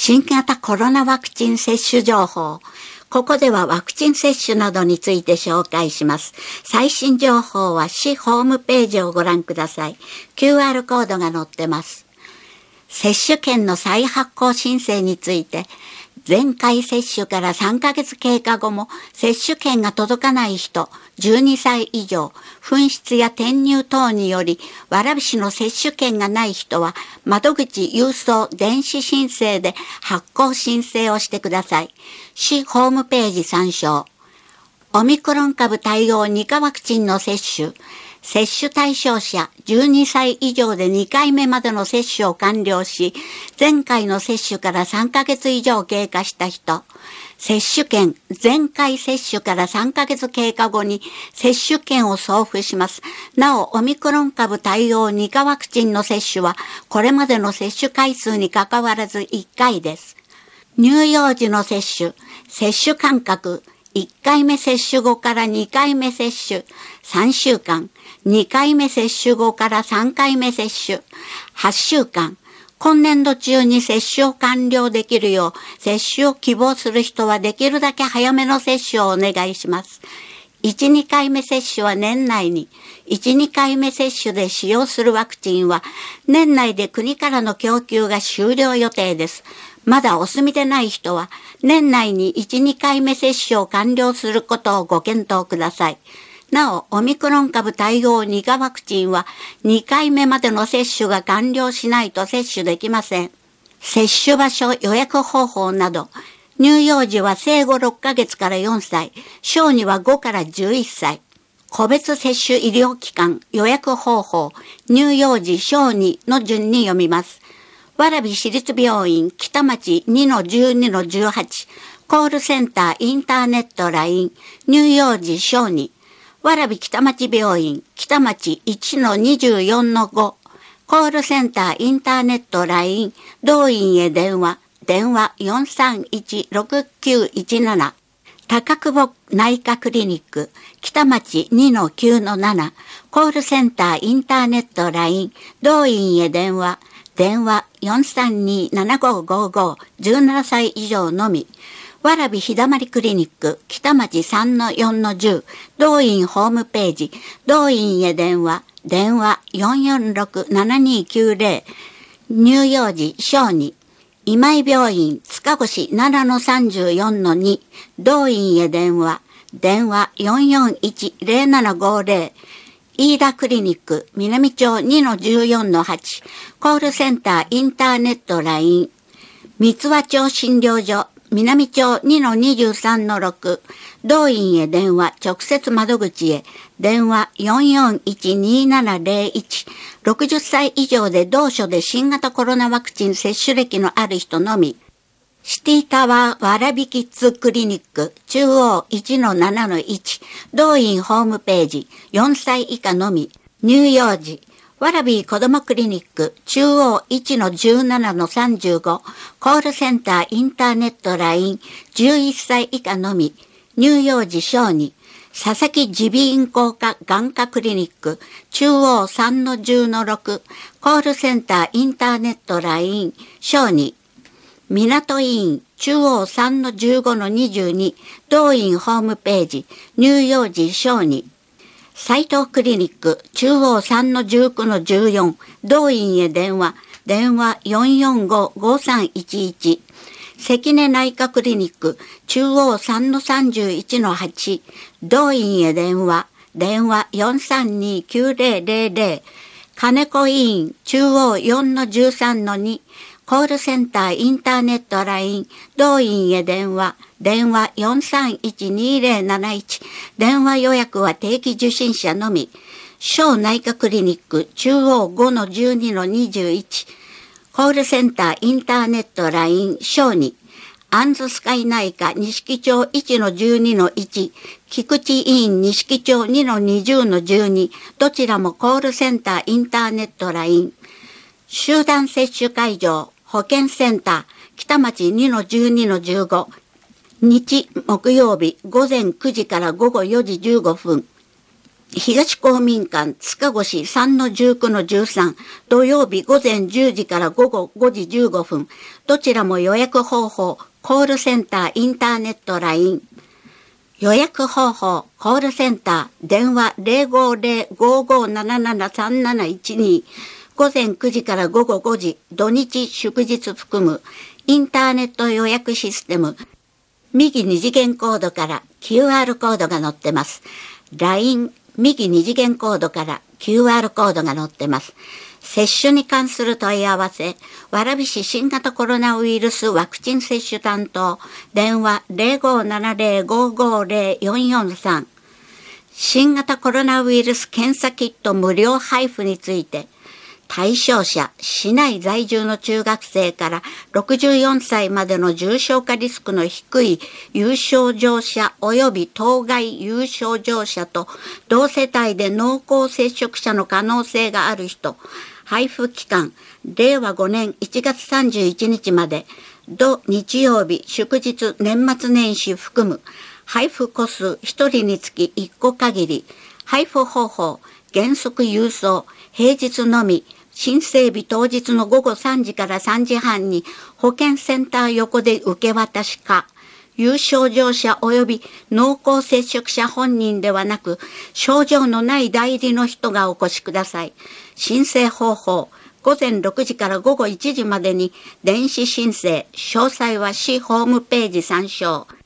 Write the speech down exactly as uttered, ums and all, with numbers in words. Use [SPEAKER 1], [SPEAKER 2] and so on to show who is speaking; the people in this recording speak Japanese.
[SPEAKER 1] 新型コロナワクチン接種情報。ここではワクチン接種などについて紹介します。最新情報は市ホームページをご覧ください。キューアール コードが載ってます。接種券の再発行申請について、前回接種からさんかげつ経過後も接種券が届かない人、じゅうにさい以上、紛失や転入等により蕨市の接種券がない人は窓口郵送電子申請で発行申請をしてください。市ホームページ参照。オミクロン株対応に価ワクチンの接種。接種対象者じゅうにさい以上でにかいめまでの接種を完了し、前回の接種からさんかげつ以上経過した人、接種券、前回接種からさんかげつ経過後に接種券を送付します。なお、オミクロン株対応に価ワクチンの接種は、これまでの接種回数にかかわらずいっかいです。乳幼児の接種、接種間隔、いっかいめ接種後からにかいめ接種、さんしゅうかん、にかいめ接種後からさんかいめ接種、はっしゅうかん、今年度中に接種を完了できるよう、接種を希望する人はできるだけ早めの接種をお願いします。いち、にかいめ接種は年内に、いち、にかいめ接種で使用するワクチンは、年内で国からの供給が終了予定です。まだお済みでない人は、年内にいち、にかいめ接種を完了することをご検討ください。なお、オミクロン株対応に価ワクチンは、にかいめまでの接種が完了しないと接種できません。接種場所、予約方法など、乳幼児は生後ろっかげつからよんさい、小児はごからじゅういっさい。個別接種医療機関、予約方法、乳幼児、小児の順に読みます。蕨市立病院北町 にのじゅうにのじゅうはち コールセンターインターネット ライン 乳幼児小児蕨北町病院北町 いちのにじゅうよんのご コールセンターインターネット ライン 同院へ電話電話 よんさんいち ろくきゅういちなな 高久保内科クリニック北町 にのきゅうのなな コールセンターインターネット ライン 同院へ電話電話 よんさんに ななごごご じゅうななさい以上のみ。蕨日だまりクリニック北町 さんのよんのじゅう 同院ホームページ同院へ電話電話 よんよんろく ななにきゅうぜろ 乳幼児小児今井病院塚越 ななのさんじゅうよんのに 同院へ電話電話 よんよんいち ぜろななごぜろ飯田クリニック南町 にのじゅうよんのはち コールセンターインターネット ライン 三和町診療所南町 にのにじゅうさんのろく 同院へ電話直接窓口へ電話 よんよんいち にななぜろいち ろくじゅっさい以上で同所で新型コロナワクチン接種歴のある人のみシティタワー蕨キッズクリニック中央 いちのななのいち 同院ホームページよんさい以下のみ乳幼児蕨子どもクリニック中央 いちのじゅうななのさんじゅうご コールセンターインターネット ライン じゅういっさい以下のみ乳幼児小児佐々木耳鼻咽喉科眼科クリニック中央 さんのじゅうのろく コールセンターインターネット ライン 小児港医院中央 さんのじゅうごのにじゅうに 同院ホームページ乳幼児小児斉藤クリニック中央 さんのじゅうきゅうのじゅうよん 同院へ電話電話 よんよんご ごさんいちいち 関根内科クリニック中央 さんのさんじゅういちのはち 同院へ電話電話 よんさんに きゅうぜろぜろぜろ 金子医院中央 よんのじゅうさんのにコールセンターインターネット ライン 同院へ電話電話 よんさんいち にぜろなないち 電話予約は定期受診者のみ小内科クリニック中央 ごのじゅうにのにじゅういち コールセンターインターネット ライン 小児アンズスカイ内科錦町 いちのじゅうにのいち 菊池医院錦町 にのにじゅうのじゅうに どちらもコールセンターインターネット ライン 集団接種会場保健センター北町 にのじゅうにのじゅうご 日木曜日午前くじから午後よじじゅうごふん東公民館塚越 さんのじゅうきゅうのじゅうさん 土曜日午前じゅうじから午後ごじじゅうごふん、どちらも予約方法、コールセンター、インターネット、ライン。予約方法、コールセンター、電話 ゼロごゼロ ごごなななな さんなないちに、午前くじから午後ごじ、土日祝日含む、インターネット予約システム、右二次元コードから キューアール コードが載ってます。ライン、右二次元コードから キューアール コードが載ってます。接種に関する問い合わせ、蕨市新型コロナウイルスワクチン接種担当、電話 ゼロごななゼロ ごごゼロ よんよんさん。新型コロナウイルス検査キット無料配布について、対象者、市内在住の中学生からろくじゅうよんさいまでの重症化リスクの低い有症状者及び当該有症状者と同世帯で濃厚接触者の可能性がある人、配布期間、れいわごねんいちがつさんじゅういちにちまで、土日曜日、祝日、年末年始含む、配布個数ひとりにつきいっこ限り、配布方法、原則郵送、平日のみ、申請日当日の午後さんじからさんじはんに保健センター横で受け渡しか、有症状者及び濃厚接触者本人ではなく、症状のない代理の人がお越しください。申請方法、午前ろくじから午後いちじまでに電子申請、詳細は市ホームページ参照。